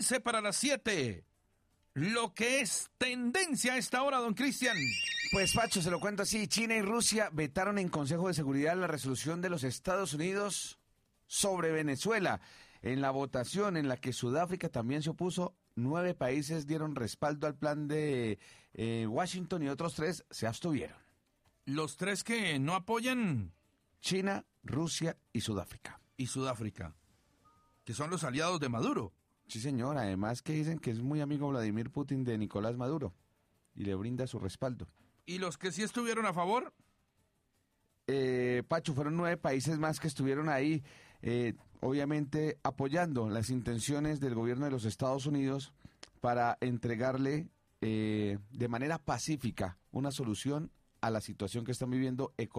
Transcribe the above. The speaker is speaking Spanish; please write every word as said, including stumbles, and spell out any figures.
quince para las siete. Lo que es tendencia a esta hora, don Cristian. Pues Pacho, se lo cuento así, China y Rusia vetaron en Consejo de Seguridad la resolución de los Estados Unidos sobre Venezuela. En la votación en la que Sudáfrica también se opuso, nueve países dieron respaldo al plan de eh, Washington y otros tres se abstuvieron. Los tres que no apoyan... China, Rusia y Sudáfrica. Y Sudáfrica, que son los aliados de Maduro. Sí, señor, además que dicen que es muy amigo Vladimir Putin de Nicolás Maduro y le brinda su respaldo. ¿Y los que sí estuvieron a favor? Eh, Pacho, fueron nueve países más que estuvieron ahí, eh, obviamente apoyando las intenciones del gobierno de los Estados Unidos para entregarle eh, de manera pacífica una solución a la situación que están viviendo económicamente.